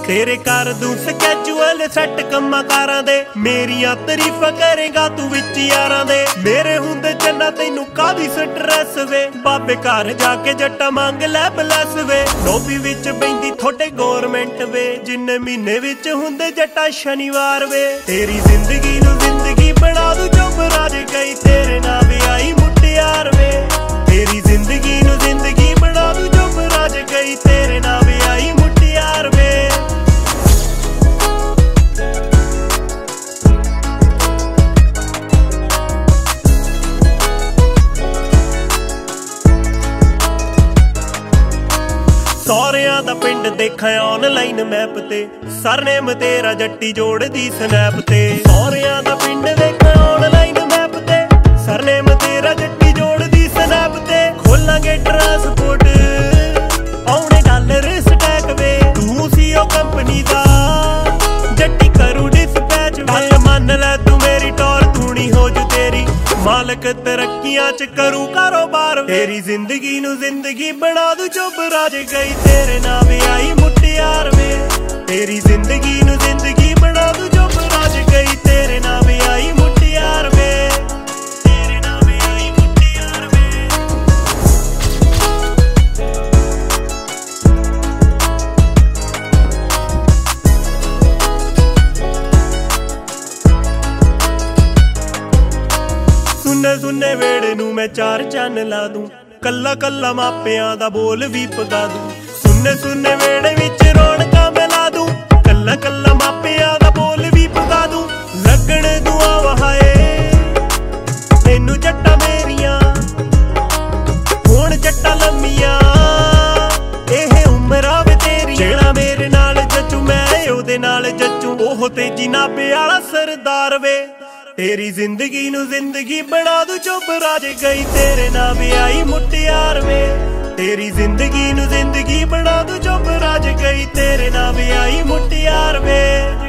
तेरे कर दूं स्कैजुअल सैट कम्मा कारां दे, मेरियां तारीफां करेगा तू विच यारां दे। मेरे हुंदे चन्ना तैनू कादी स्ट्रेस वे, बाबे घर जाके जट्टा मंग लै ब्लैस वे। लॉबी विच बैंदी थोड़े गौरमेंट वे, जिन्ने महीने विच हुंदे जट्टा शनिवार वे। तेरी जिंदगी नू जिंदगी बना दूं चुप राज गई तेरे नाल आई मुटियार वे। तेरी जिंदगी नू जिंदगी बना दूं चुप राज गई तेरे नाल आई मुटियार वे। सौरियां दा पिंड देखा ऑनलाइन मैप ते, सरनेम तेरा जट्टी जोड़दी स्नैप ते। सौरियां दा पिंड देखा ऑनलाइन मैप ते, सरनेम तेरा जट्टी जोड़दी स्नैप ते। खोलांगे ट्रांसपोर्ट औने डॉलर स्टैक वे, तू सीओ कंपनी दा जट्टी करू डिस्पैच। गल मन लै तू मेरी टौर तूनी हो जू तेरी, मालक तरक्कियां च करू कारोबार। तेरी जिंदगी नू जिंदगी बना दूं चुप राज गई तेरे नाल आई मुटियार वे। तेरी जिंदगी नू जिंदगी बना दूं चुप राज गई तेरे नाल आई मुटियार वे। तेरे नाल आई मुटियार वे। सुन्ने सुन्ने वेड़े नू मैं चार चन्न ला दूं, कल्ला कल्ला मापियां दा बोल भी पगा दूं। सुन्ने सुन्ने वेड़े विच रौनकां मैं ला दूं, कल्ला कल्ला मापियां दा बोल भी पगा दूं। लगण दुआ वहाए तैनू जट्टा मेरियां हुण जट्टा लम्मियां, एह उमरा वे तेरी। जेड़ा मेरे नाल जचू मैं ओदे नाल जचू, ओह तेजी नाबे आला सरदार वे। तेरी जिंदगी नू जिंदगी बना दूं चुप राज गई तेरे नाल आई मुटियार वे। तेरी जिंदगी नू जिंदगी बना दूं चुप राज गई तेरे नाल आई मुटियार वे।